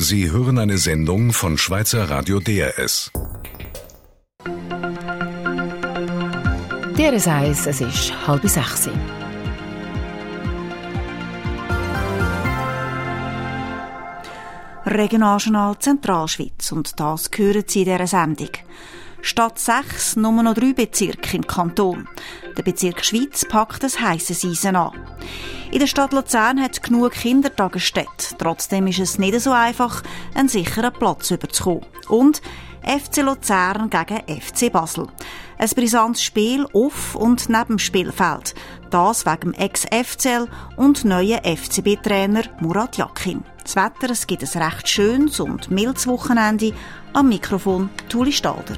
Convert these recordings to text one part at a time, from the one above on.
Sie hören eine Sendung von Schweizer Radio DRS. DRS 1, es ist 5:30. Regionaljournal Zentralschweiz, und das hören Sie in dieser Sendung. Statt 6 nur noch 3 Bezirke im Kanton. Der Bezirk Schwyz packt ein heisses Eisen an. In der Stadt Luzern hat es genug Kindertagesstätten. Trotzdem ist es nicht so einfach, einen sicheren Platz zu bekommen. Und FC Luzern gegen FC Basel. Ein brisantes Spiel auf und neben dem Spielfeld. Das wegen dem Ex-FCL und neuen FCB-Trainer Murat Yakin. Das Wetter, es gibt ein recht schönes und mildes Wochenende. Am Mikrofon Tuli Stalder.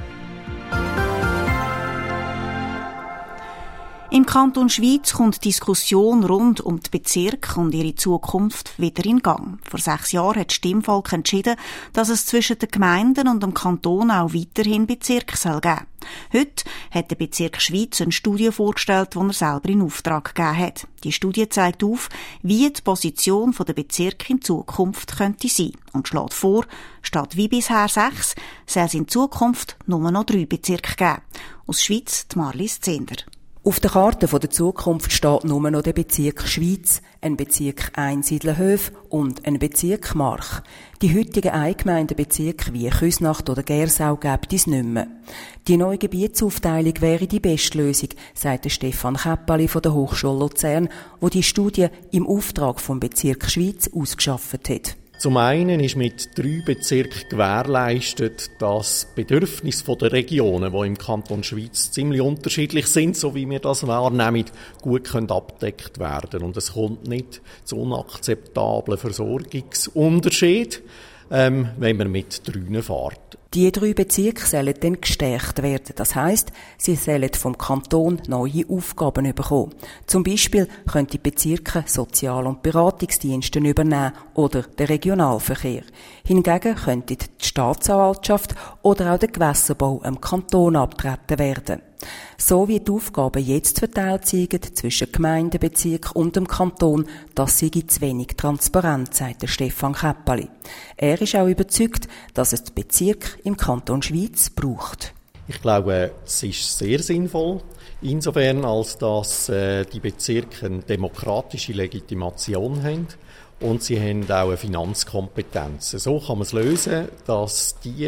Im Kanton Schwyz kommt die Diskussion rund um die Bezirke und ihre Zukunft wieder in Gang. Vor 6 Jahren hat das Stimmvolk entschieden, dass es zwischen den Gemeinden und dem Kanton auch weiterhin Bezirke geben soll. Heute hat der Bezirk Schwyz eine Studie vorgestellt, die er selber in Auftrag gegeben hat. Die Studie zeigt auf, wie die Position der Bezirke in Zukunft könnte sein und schlägt vor, statt wie bisher 6, soll es in Zukunft nur noch 3 Bezirke geben. Aus Schwyz die Marlies Zehnder. Auf der Karte der Zukunft steht nur noch der Bezirk Schwyz, ein Bezirk Einsiedelhöf und ein Bezirk March. Die heutigen Eingemeindebezirke wie Küsnacht oder Gersau gibt es nicht mehr. Die neue Gebietsaufteilung wäre die beste Lösung, sagte Stefan Käppali von der Hochschule Luzern, wo die Studie im Auftrag vom Bezirk Schwyz ausgeschafft hat. Zum einen ist mit 3 Bezirken gewährleistet, dass Bedürfnisse der Regionen, die im Kanton Schwyz ziemlich unterschiedlich sind, so wie wir das wahrnehmen, gut abgedeckt werden. Und es kommt nicht zu unakzeptablen Versorgungsunterschieden, wenn man mit 3 fährt. Die 3 Bezirke sollen dann gestärkt werden. Das heisst, sie sollen vom Kanton neue Aufgaben bekommen. Zum Beispiel können die Bezirke Sozial- und Beratungsdienste übernehmen oder den Regionalverkehr. Hingegen könnte die Staatsanwaltschaft oder auch der Gewässerbau am Kanton abtreten werden. So wie die Aufgaben jetzt verteilt sind zwischen Gemeinden, Bezirk und dem Kanton, das sei zu wenig transparent, sagt Stefan Käppali. Er ist auch überzeugt, dass es die Bezirke im Kanton Schwyz braucht. Ich glaube, es ist sehr sinnvoll, insofern als dass die Bezirke eine demokratische Legitimation haben. Und sie haben auch eine Finanzkompetenz. So kann man es lösen, dass die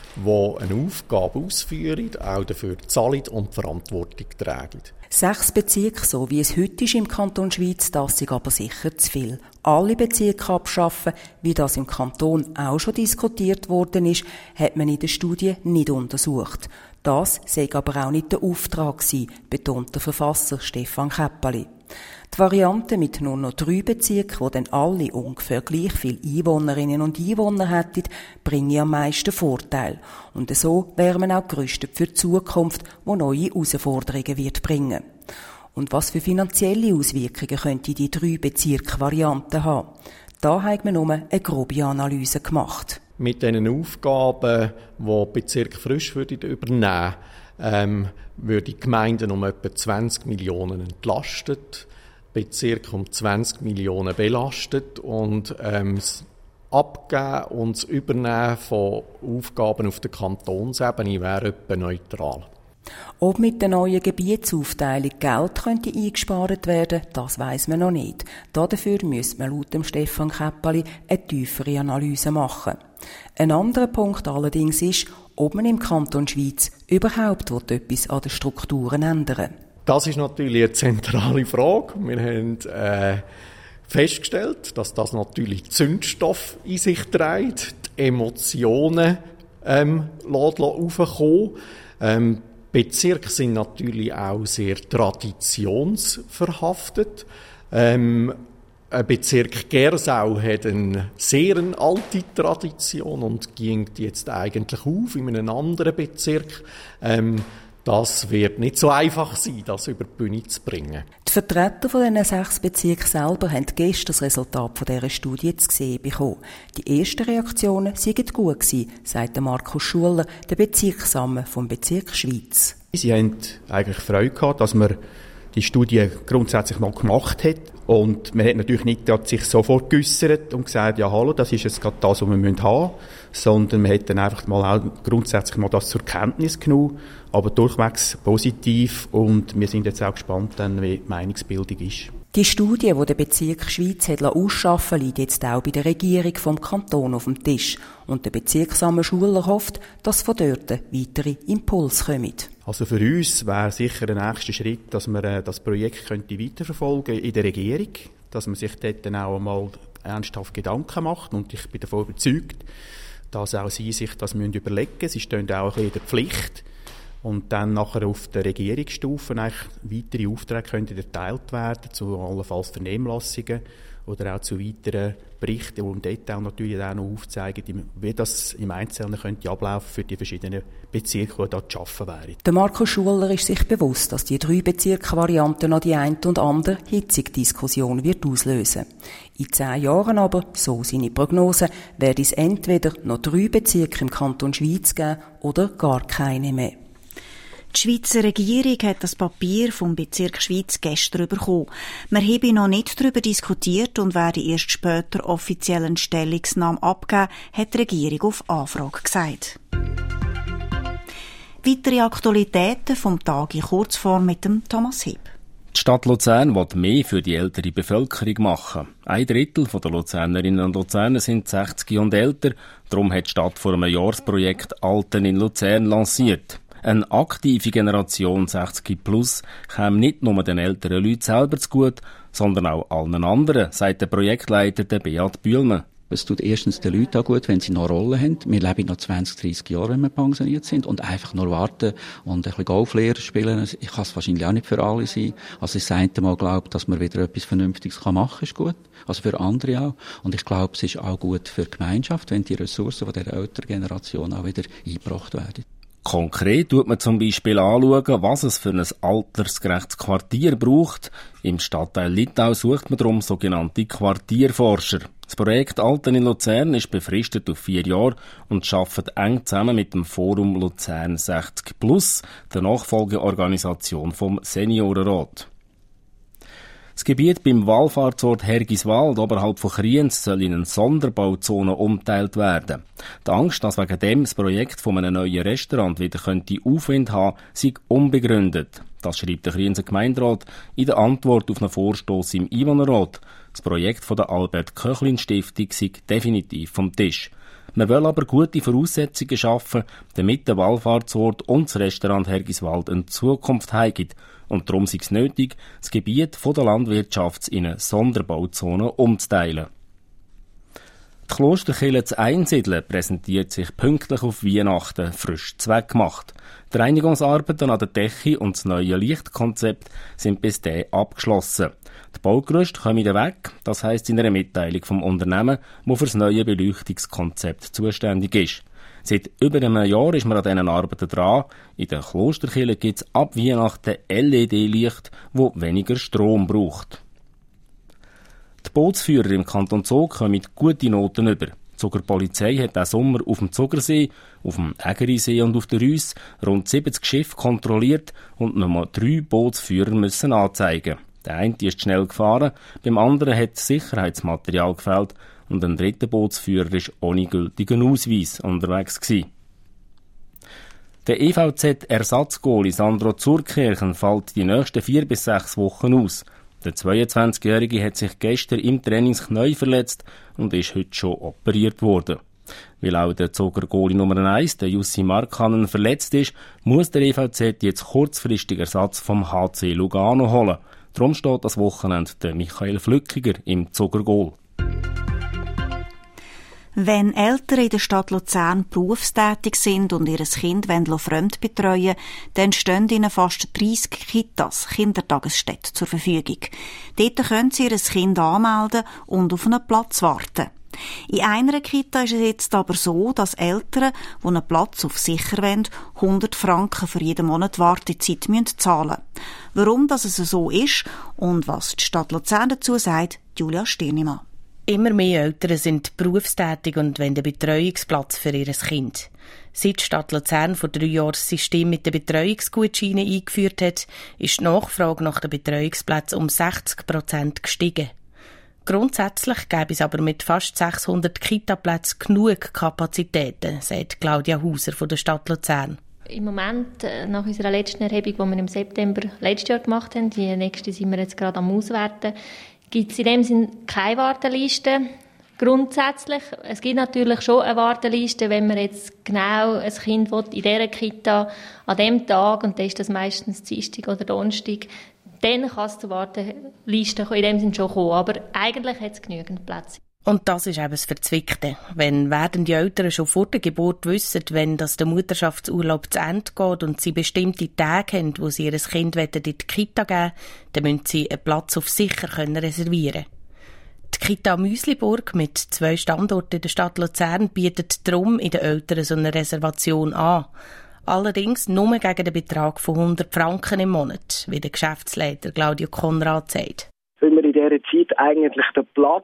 eine Aufgabe ausführen, auch dafür zahlen und Verantwortung tragen. 6 Bezirke, so wie es heute ist im Kanton Schwyz, das ist aber sicher zu viel. Alle Bezirke abschaffen, wie das im Kanton auch schon diskutiert worden ist, hat man in der Studie nicht untersucht. Das sei aber auch nicht der Auftrag gewesen, betont der Verfasser Stefan Käppali. Die Variante mit nur noch 3 Bezirken, die dann alle ungefähr gleich viele Einwohnerinnen und Einwohner hätten, bringe am meisten Vorteil. Und so wäre man auch gerüstet für die Zukunft, die neue Herausforderungen wird bringen. Und was für finanzielle Auswirkungen könnte die 3 Bezirke-Variante haben? Da hat man nur eine grobe Analyse gemacht. Mit diesen Aufgaben, die Bezirke frisch übernehmen würden, würde die Gemeinden um etwa 20 Millionen entlastet, Bezirke um 20 Millionen belastet und das Abgeben und das Übernehmen von Aufgaben auf der Kantonsebene wäre etwa neutral. Ob mit der neuen Gebietsaufteilung Geld könnte eingespart werden, das weiss man noch nicht. Dafür müsste man laut dem Stefan Käppali eine tiefere Analyse machen. Ein anderer Punkt allerdings ist, ob man im Kanton Schwyz überhaupt etwas an den Strukturen ändern will. Das ist natürlich eine zentrale Frage. Wir haben festgestellt, dass das natürlich Zündstoff in sich trägt, die Emotionen aufkommen. Bezirke sind natürlich auch sehr traditionsverhaftet. Ein Bezirk Gersau hat eine sehr alte Tradition und ging jetzt eigentlich auf in einem anderen Bezirk. Das wird nicht so einfach sein, das über die Bühne zu bringen. Die Vertreter von diesen 6 Bezirken selber haben gestern das Resultat von dieser Studie zu sehen bekommen. Die ersten Reaktionen seien gut gewesen, sagt Markus Schuler, der Bezirksamme vom Bezirk Schwyz. Sie haben eigentlich Freude gehabt, dass man die Studie grundsätzlich mal gemacht hat. Und man hat natürlich nicht sich sofort geäussert und gesagt, ja hallo, das ist jetzt gerade das, was wir haben müssen, sondern man hat dann einfach mal auch grundsätzlich mal das zur Kenntnis genommen, aber durchwegs positiv, und wir sind jetzt auch gespannt, dann, wie die Meinungsbildung ist. Die Studie, die der Bezirk Schwyz hat ausschaffen liegt jetzt auch bei der Regierung vom Kanton auf dem Tisch. Und der bezirksamme Schuler hofft, dass von dort weitere Impulse kommen. Also für uns wäre sicher der nächste Schritt, dass man das Projekt weiterverfolgen könnte in der Regierung, dass man sich dort dann auch einmal ernsthaft Gedanken macht. Und ich bin davon überzeugt, dass auch Sie sich das überlegen müssen. Sie stehen auch in der Pflicht. Und dann nachher auf der Regierungsstufe weitere Aufträge können erteilt werden, zu allenfalls Vernehmlassungen oder auch zu weiteren Berichten, die im Detail natürlich auch noch aufzeigen, wie das im Einzelnen könnte ablaufen für die verschiedenen Bezirke, die da zu schaffen wären. Der Marco Schuler ist sich bewusst, dass die 3 Bezirke-Varianten noch die eine und andere hitzige Diskussion wird auslösen. In 10 Jahren aber, so seine Prognose, werde es entweder noch 3 Bezirke im Kanton Schwyz geben oder gar keine mehr. Die Schweizer Regierung hat das Papier vom Bezirk Schwyz gestern bekommen. Wir haben noch nicht darüber diskutiert und werden erst später offiziell eine Stellungnahme abgeben, hat die Regierung auf Anfrage gesagt. Weitere Aktualitäten vom Tag in Kurzform mit dem Thomas Hieb. Die Stadt Luzern will mehr für die ältere Bevölkerung machen. 1/3 der Luzernerinnen und Luzerner sind 60 und älter. Darum hat die Stadt vor einem Jahr das Projekt Alten in Luzern lanciert. Eine aktive Generation 60+ käme nicht nur den älteren Leuten selber zugute, sondern auch allen anderen, sagt der Projektleiter Beat Bühlmann. Es tut erstens den Leuten auch gut, wenn sie noch Rollen haben. Wir leben noch 20, 30 Jahre, wenn wir pensioniert sind. Und einfach nur warten und ein bisschen Golflehrer spielen, ich kann es wahrscheinlich auch nicht für alle sein. Also das eine Mal glaubt, dass man wieder etwas Vernünftiges machen kann, ist gut. Also für andere auch. Und ich glaube, es ist auch gut für die Gemeinschaft, wenn die Ressourcen von der älteren Generation auch wieder eingebracht werden. Konkret tut man zum Beispiel anschauen, was es für ein altersgerechtes Quartier braucht. Im Stadtteil Littau sucht man darum sogenannte Quartierforscher. Das Projekt Alten in Luzern ist befristet auf 4 Jahre und arbeitet eng zusammen mit dem Forum Luzern 60+, der Nachfolgeorganisation vom Seniorenrat. Das Gebiet beim Wallfahrtsort Hergiswald oberhalb von Kriens soll in eine Sonderbauzone umgeteilt werden. Die Angst, dass wegen dem das Projekt von einem neuen Restaurant wieder Aufwind haben könnte, sei unbegründet. Das schreibt der Krienser Gemeinderat in der Antwort auf einen Vorstoss im Einwohnerrat. Das Projekt von der Albert-Köchlin-Stiftung sei definitiv vom Tisch. Man will aber gute Voraussetzungen schaffen, damit der Wallfahrtsort und das Restaurant Hergiswald eine Zukunft haben. Und darum ist es nötig, das Gebiet von der Landwirtschaft in eine Sonderbauzone umzuteilen. Die Klosterkirche zu Einsiedeln präsentiert sich pünktlich auf Weihnachten frisch zweckgemacht. Die Reinigungsarbeiten an der Decke und das neue Lichtkonzept sind bis dahin abgeschlossen. Die Baugerüste kommen weg, das heisst in einer Mitteilung vom Unternehmen, das für das neue Beleuchtungskonzept zuständig ist. Seit über einem Jahr ist man an diesen Arbeiten dran. In der Klosterkirche gibt es ab Weihnachten LED-Licht, das weniger Strom braucht. Die Bootsführer im Kanton Zug kommen mit guten Noten über. Die Zuger Polizei hat diesen Sommer auf dem Zugersee, auf dem Ägerisee und auf der Rüss rund 70 Schiffe kontrolliert und nur 3 Bootsführer müssen anzeigen. Der eine ist schnell gefahren, beim anderen hat Sicherheitsmaterial gefehlt und ein dritter Bootsführer war ohne gültigen Ausweis unterwegs gewesen. Der EVZ-Ersatzgoalie Sandro Zurkirchen fällt die nächsten 4 bis 6 Wochen aus. Der 22-Jährige hat sich gestern im Trainingsknie verletzt und ist heute schon operiert worden. Weil auch der Zuger Goalie Nummer 1, der Jussi Markkanen, verletzt ist, muss der EVZ jetzt kurzfristig Ersatz vom HC Lugano holen. Darum steht das Wochenende der Michael Flückiger im Zugergoal. Wenn Eltern in der Stadt Luzern berufstätig sind und ihr Kind fremd betreuen wollen, dann stehen ihnen fast 30 Kitas, Kindertagesstätten, zur Verfügung. Dort können sie ihr Kind anmelden und auf einen Platz warten. In einer Kita ist es jetzt aber so, dass Eltern, die einen Platz auf sicher wollen, 100 Franken für jeden Monat Wartezeit zahlen müssen. Warum das so ist und was die Stadt Luzern dazu sagt, Julia Stirnimann. Immer mehr Eltern sind berufstätig und wollen einen Betreuungsplatz für ihr Kind. Seit die Stadt Luzern vor 3 Jahren das System mit den Betreuungsgutscheinen eingeführt hat, ist die Nachfrage nach den Betreuungsplätzen um 60% gestiegen. Grundsätzlich gäbe es aber mit fast 600 Kita-Plätzen genug Kapazitäten, sagt Claudia Hauser von der Stadt Luzern. Im Moment, nach unserer letzten Erhebung, die wir im September letztes Jahr gemacht haben, die nächste sind wir jetzt gerade am Auswerten, gibt es in dem Sinne keine Warteliste. Grundsätzlich, es gibt natürlich schon eine Warteliste, wenn man jetzt genau ein Kind will, in dieser Kita an dem Tag, und dann ist das meistens Dienstag oder Donnerstag, dann kann es zur Warteliste in dem Sinne schon kommen. Aber eigentlich hat es genügend Plätze. Und das ist eben das Verzwickte. Wenn werdende Eltern schon vor der Geburt wissen, wenn das der Mutterschaftsurlaub zu Ende geht und sie bestimmte Tage haben, wo sie ihr Kind in die Kita geben wollen, dann müssen sie einen Platz auf sicher reservieren können. Die Kita Müsliburg mit 2 Standorten in der Stadt Luzern bietet darum in den Eltern so eine Reservation an. Allerdings nur gegen den Betrag von 100 Franken im Monat, wie der Geschäftsleiter Claudio Konrad sagt. Wenn wir in dieser Zeit eigentlich den Platz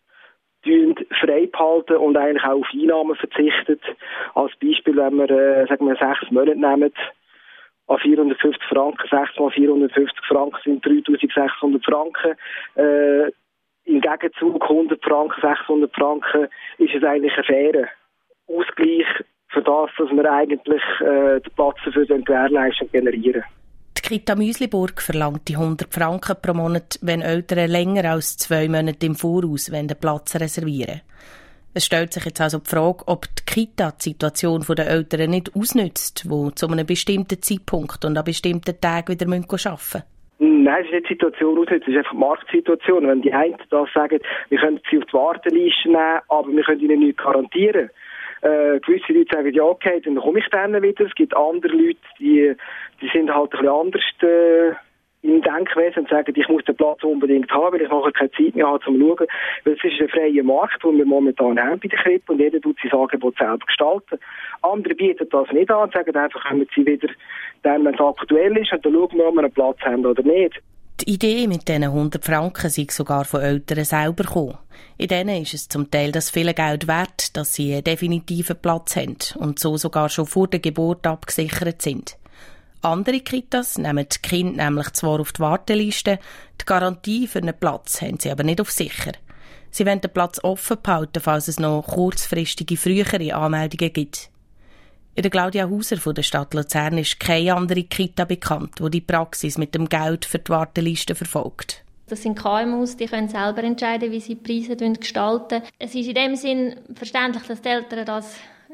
frei behalten und eigentlich auch auf Einnahmen verzichtet. Als Beispiel, wenn wir, 6 Monate nehmen, an 450 Franken, 6 mal 450 Franken sind 3600 Franken. Im Gegenzug 100 Franken, 600 Franken, ist es eigentlich ein fairer Ausgleich für das, dass wir eigentlich den Platz dafür gewährleisten und generieren. Die Kita Müsliburg verlangt die 100 Franken pro Monat, wenn Eltern länger als 2 Monate im Voraus den Platz reservieren. Es stellt sich jetzt also die Frage, ob die Kita die Situation der Eltern nicht ausnützt, die zu einem bestimmten Zeitpunkt und an bestimmten Tagen wieder arbeiten müssen. Nein, es ist nicht die Situation ausnützen, es ist einfach die Marktsituation. Wenn die einen das sagen, wir können sie auf die Warteliste nehmen, aber wir können ihnen nichts garantieren. Gewisse Leute sagen, ja okay, dann komme ich dann wieder. Es gibt andere Leute, die sind halt ein bisschen anders im Denkwesen und sagen, ich muss den Platz unbedingt haben, weil ich nachher keine Zeit mehr habe, um zu schauen. Weil es ist ein freier Markt, den wir momentan haben bei der Krippe, und jeder tut sein Angebot selber gestalten. Andere bieten das nicht an und sagen einfach, kommen sie wieder dann, wenn es aktuell ist, und dann schauen wir, ob wir einen Platz haben oder nicht. Die Idee mit diesen 100 Franken sei sogar von Eltern selber gekommen. In denen ist es zum Teil das viele Geld wert, dass sie einen definitiven Platz haben und so sogar schon vor der Geburt abgesichert sind. Andere Kitas nehmen die Kinder nämlich zwar auf die Warteliste, die Garantie für einen Platz haben sie aber nicht auf sicher. Sie wollen den Platz offen behalten, falls es noch kurzfristige, frühere Anmeldungen gibt. In der Claudia Hauser von der Stadt Luzern ist keine andere Kita bekannt, die die Praxis mit dem Geld für die Warteliste verfolgt. Das sind KMUs, die können selber entscheiden, wie sie die Preise gestalten. Es ist in dem Sinn verständlich, dass die Eltern das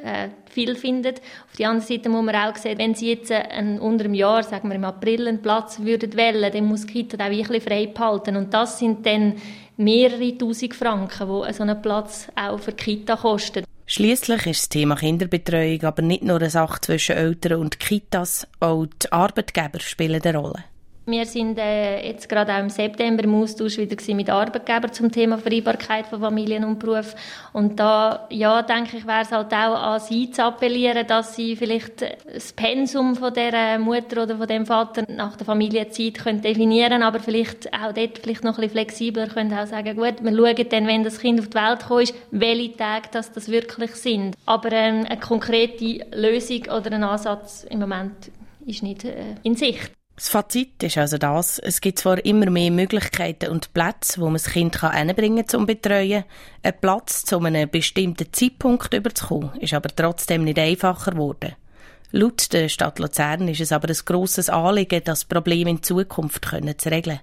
viel finden. Auf der anderen Seite muss man auch sehen, wenn sie jetzt unter einem Jahr, sagen wir im April, einen Platz würden wählen, dann muss die Kita auch wirklich frei behalten. Und das sind dann mehrere Tausend Franken, die so ein Platz auch für die Kita kostet. Schliesslich ist das Thema Kinderbetreuung aber nicht nur eine Sache zwischen Eltern und Kitas, auch die Arbeitgeber spielen eine Rolle. Wir sind jetzt gerade auch im September im Austausch wieder mit Arbeitgebern zum Thema Vereinbarkeit von Familien und Beruf. Und da, ja, denke ich, wäre es halt auch an sie zu appellieren, dass sie vielleicht das Pensum von dieser Mutter oder von dem Vater nach der Familienzeit können definieren, aber vielleicht auch dort vielleicht noch ein bisschen flexibler können auch sagen, gut, wir schauen dann, wenn das Kind auf die Welt gekommen ist, welche Tage das wirklich sind. Aber eine konkrete Lösung oder ein Ansatz im Moment ist nicht in Sicht. Das Fazit ist also das: Es gibt zwar immer mehr Möglichkeiten und Plätze, wo man das Kind hinbringen kann, zum Betreuen. Ein Platz zu einem bestimmten Zeitpunkt überzukommen, ist aber trotzdem nicht einfacher geworden. Laut der Stadt Luzern ist es aber ein grosses Anliegen, das Problem in Zukunft zu regeln.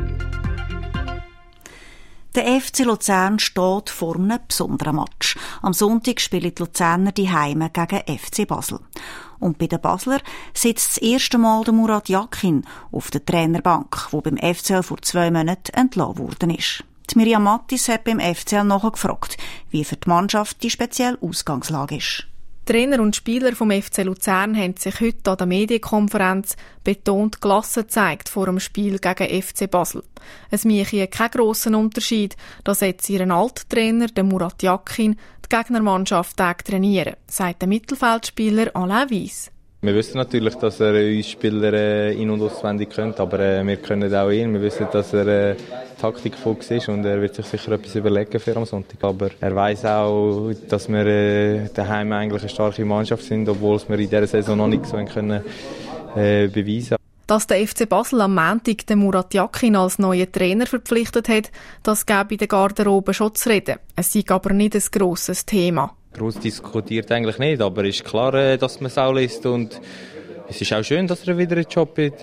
Der FC Luzern steht vor einem besonderen Match. Am Sonntag spielen die Luzerner die Heime gegen FC Basel. Und bei den Basler sitzt das erste Mal der Murat Yakin auf der Trainerbank, wo beim FCL vor 2 Monaten entlassen worden ist. Die Miriam Mattis hat beim FCL nachgefragt, wie für die Mannschaft die spezielle Ausgangslage ist. Trainer und Spieler vom FC Luzern haben sich heute an der Medienkonferenz betont gelassen gezeigt vor dem Spiel gegen FC Basel. Es mache keinen grossen Unterschied, dass jetzt ihren Alttrainer, der Murat Yakin, die Gegnermannschaft trainieren, sagt der Mittelfeldspieler Alain Weiss. Wir wissen natürlich, dass er uns Spieler in- und auswendig kennt, aber wir können auch ihn. Wir wissen, dass er Taktikfuchs ist und er wird sich sicher etwas überlegen für am Sonntag. Aber er weiß auch, dass wir daheim eigentlich eine starke Mannschaft sind, obwohl wir in dieser Saison noch nicht so können beweisen. Dass der FC Basel am Montag den Murat Yakin als neuen Trainer verpflichtet hat, das gäbe in der Garderobe schon zu reden. Es sei aber nicht ein grosses Thema. Gross diskutiert eigentlich nicht, aber es ist klar, dass man es auch liest. Und es ist auch schön, dass er wieder einen Job hat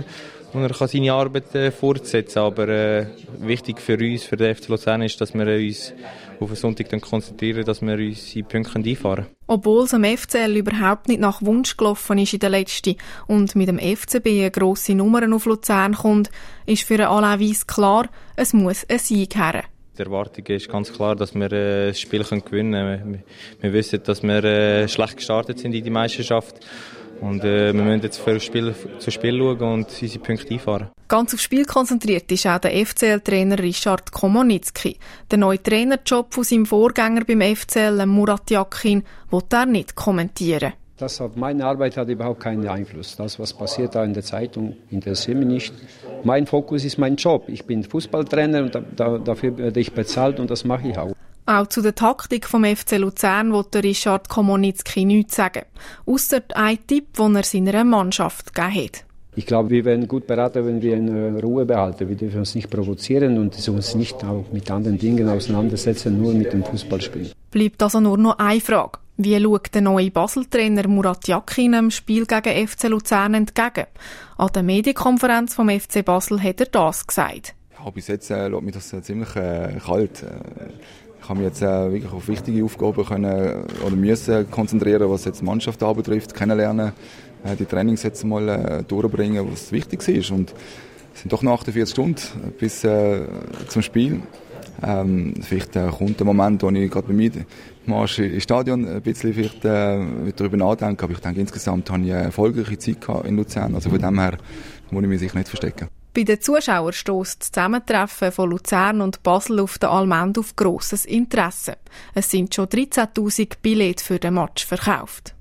und er kann seine Arbeit fortsetzen. Aber wichtig für uns, für den FC Luzern, ist, dass wir uns auf den Sonntag dann konzentrieren, dass wir unsere Punkte einfahren können. Obwohl es am FCL überhaupt nicht nach Wunsch gelaufen ist in der letzten und mit dem FCB eine grosse Nummer auf Luzern kommt, ist für Alain Weiss klar, es muss ein Sieg her. Die Erwartung ist ganz klar, dass wir das Spiel gewinnen können. Wir wissen, dass wir schlecht gestartet sind in die Meisterschaft. Und wir müssen jetzt für Spiel zu Spiel schauen und unsere Punkte einfahren. Ganz aufs Spiel konzentriert ist auch der FCL-Trainer Richard Komonitzki. Der neue Trainerjob von seinem Vorgänger beim FCL, Murat Yakin, will er nicht kommentieren. Das auf meine Arbeit hat überhaupt keinen Einfluss. Das, was passiert da in der Zeitung, interessiert mich nicht. Mein Fokus ist mein Job. Ich bin Fußballtrainer und dafür werde ich bezahlt und das mache ich auch. Auch zu der Taktik vom FC Luzern will der Richard Komonitzki nichts sagen. Ausser ein Tipp, den er seiner Mannschaft gegeben hat. Ich glaube, wir werden gut beraten, wenn wir in Ruhe behalten. Wir dürfen uns nicht provozieren und uns nicht auch mit anderen Dingen auseinandersetzen, nur mit dem Fußballspiel. Bleibt also nur noch eine Frage. Wie schaut der neue Basel-Trainer Murat Yakin im Spiel gegen FC Luzern entgegen? An der Medienkonferenz vom FC Basel hat er das gesagt. Ja, bis jetzt lässt mich das ziemlich kalt. Ich habe mich jetzt wirklich auf wichtige Aufgaben können oder müssen konzentrieren, was jetzt die Mannschaft anbetrifft, kennenlernen, die Trainings jetzt mal durchbringen, was wichtig ist. Und es sind doch noch 48 Stunden bis zum Spiel. Vielleicht kommt der Moment, wo ich gerade bei mir im Marsch ins Stadion ein bisschen vielleicht, darüber nachdenke. Aber ich denke, insgesamt habe ich eine erfolgreiche Zeit in Luzern. Also von dem her muss ich mich sicher nicht verstecken. Bei den Zuschauern stösst das Zusammentreffen von Luzern und Basel auf der Allmende auf grosses Interesse. Es sind schon 13'000 Billette für den Match verkauft.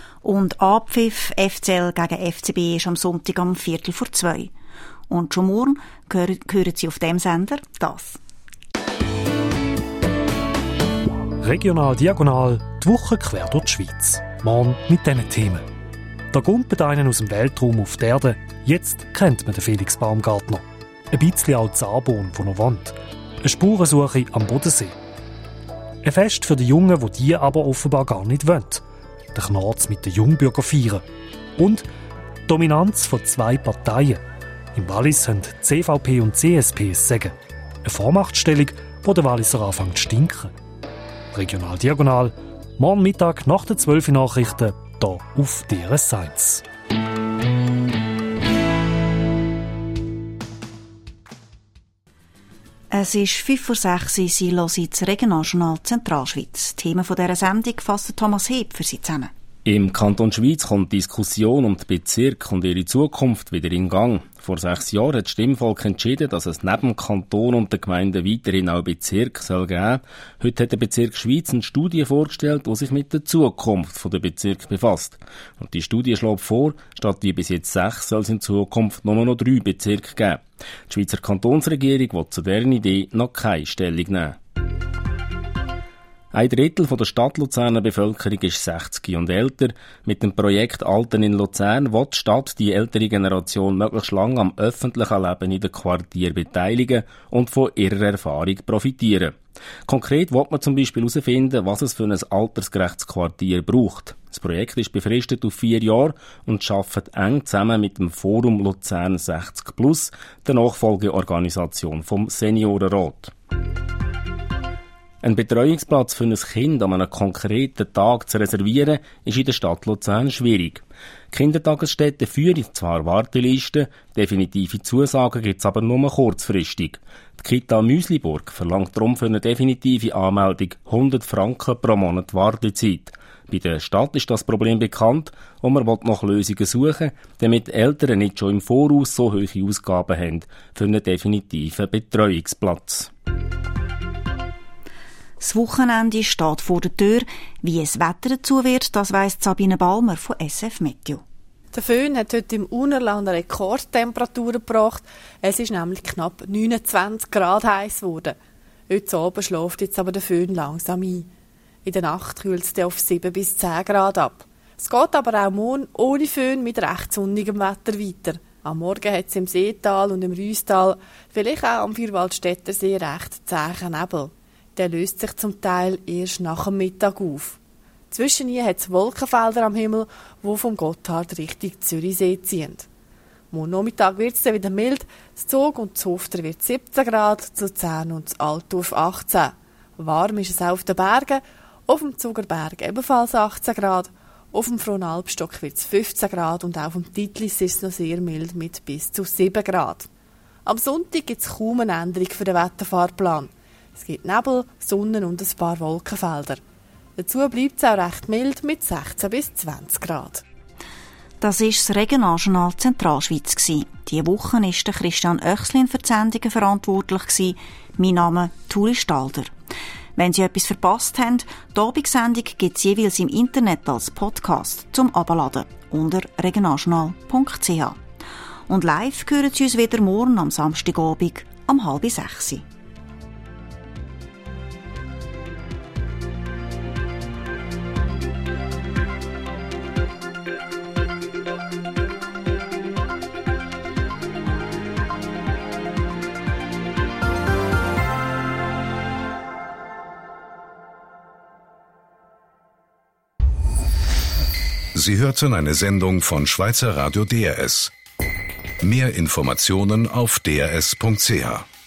Und Abpfiff FCL gegen FCB ist am Sonntag um 13:45. Und schon morgen hören Sie auf dem Sender das. Regional Diagonal, die Woche quer durch die Schweiz. Morgen mit diesen Themen. Da kommt einen aus dem Weltraum auf die Erde. Jetzt kennt man den Felix Baumgartner. Ein bisschen auch die Arbon, die noch wohnt. Eine Spurensuche am Bodensee. Ein Fest für die Jungen, die aber offenbar gar nicht wollen. Der Knarz mit den Jungbürgern feiern. Und die Dominanz von 2 Parteien. Im Wallis haben CVP und CSP es sagen. Eine Vormachtstellung, die der Walliser anfängt zu stinken. Regional Diagonal, morgen Mittag nach den 12 Nachrichten, hier auf DRS1. Es ist 5:06 Uhr, Sie hören das Regionaljournal Zentralschweiz. Themen dieser Sendung fasst Thomas Heb für Sie zusammen. Im Kanton Schweiz kommt die Diskussion um die Bezirke und ihre Zukunft wieder in Gang. Vor 6 Jahren hat das Stimmvolk entschieden, dass es neben dem Kanton und den Gemeinden weiterhin auch Bezirke geben soll. Heute hat der Bezirk Schweiz eine Studie vorgestellt, die sich mit der Zukunft der Bezirke befasst. Und die Studie schlägt vor, statt wie bis jetzt 6 soll es in Zukunft nur noch 3 Bezirke geben. Die Schweizer Kantonsregierung will zu deren Idee noch keine Stellung nehmen. 1/3 der Stadt Luzerner Bevölkerung ist 60 und älter. Mit dem Projekt Alten in Luzern will die Stadt die ältere Generation möglichst lange am öffentlichen Leben in den Quartieren beteiligen und von ihrer Erfahrung profitieren. Konkret will man zum Beispiel herausfinden, was es für ein altersgerechtes Quartier braucht. Das Projekt ist befristet auf 4 Jahre und arbeitet eng zusammen mit dem Forum Luzern 60+, der Nachfolgeorganisation vom Seniorenrat. Ein Betreuungsplatz für ein Kind an einem konkreten Tag zu reservieren, ist in der Stadt Luzern schwierig. Kindertagesstätten führen zwar Wartelisten, definitive Zusagen gibt es aber nur kurzfristig. Die Kita Müsliburg verlangt darum für eine definitive Anmeldung 100 Franken pro Monat Wartezeit. Bei der Stadt ist das Problem bekannt und man will nach Lösungen suchen, damit Eltern nicht schon im Voraus so hohe Ausgaben haben für einen definitiven Betreuungsplatz. Das Wochenende steht vor der Tür. Wie es Wetter dazu wird, das weiss Sabine Balmer von SF Meteo. Der Föhn hat heute im Unerland Rekordtemperaturen gebracht. Es ist nämlich knapp 29 Grad heiß geworden. Heute Abend schläft jetzt aber der Föhn langsam ein. In der Nacht kühlt es auf 7 bis 10 Grad ab. Es geht aber auch morgen ohne Föhn mit recht sonnigem Wetter weiter. Am Morgen hat es im Seetal und im Rüstal, vielleicht auch am Vierwaldstättersee, recht zähen Nebel. Der löst sich zum Teil erst nach dem Mittag auf. Zwischen ihnen hat es Wolkenfelder am Himmel, die vom Gotthard Richtung Zürichsee ziehen. Morgen Nachmittag wird es dann wieder mild. Das Zug und das Hofter wird 17 Grad, zu Luzern und das Altdorf 18. Warm ist es auch auf den Bergen, auf dem Zugerberg ebenfalls 18 Grad, auf dem Fronalpstock wird es 15 Grad und auch auf dem Titlis ist es noch sehr mild mit bis zu 7 Grad. Am Sonntag gibt es kaum eine Änderung für den Wetterfahrplan. Es gibt Nebel, Sonne und ein paar Wolkenfelder. Dazu bleibt es auch recht mild mit 16 bis 20 Grad. Das war das Regionaljournal Zentralschweiz. Diese Woche war der Christian Oechslin für die Sendungen verantwortlich. Mein Name Turi Stalder. Wenn Sie etwas verpasst haben, die Abendsendung gibt es jeweils im Internet als Podcast zum Abladen unter regionaljournal.ch. Und live hören Sie uns wieder morgen am Samstagabend um 5:30. Sie hörten eine Sendung von Schweizer Radio DRS. Mehr Informationen auf drs.ch.